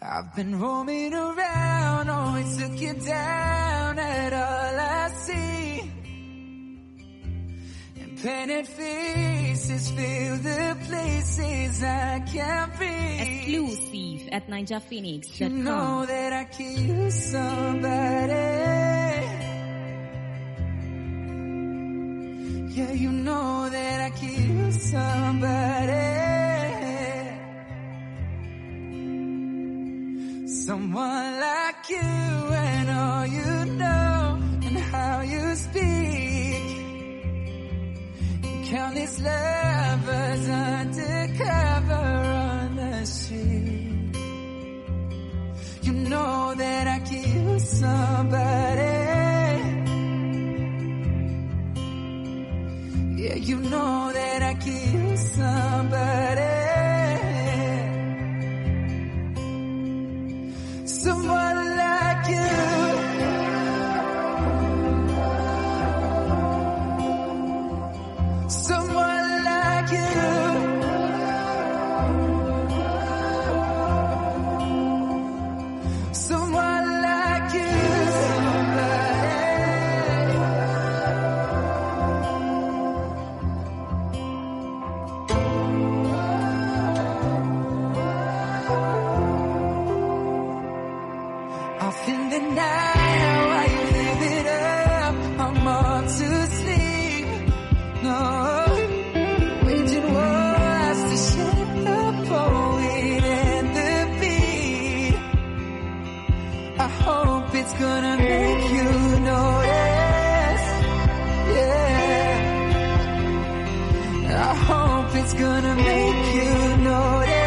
I've been roaming around, always looking down at all I see, and painted faces fill the places I can't breathe. Exclusive at NinjaPhoenix.com. You know that I could use somebody. Yeah, you know that I could use somebody. Someone like you and all you know and how you speak. And countless lovers undercover on the street. You know that I could use somebody. Yeah, you know that I could use somebody. Someone like you. Someone like you. Someone like you. Off in the night, while you live it up, I'm on to sleep. No, waging wars to shape the poet and the beat. I hope it's gonna make you notice. Yeah, I hope it's gonna make you notice.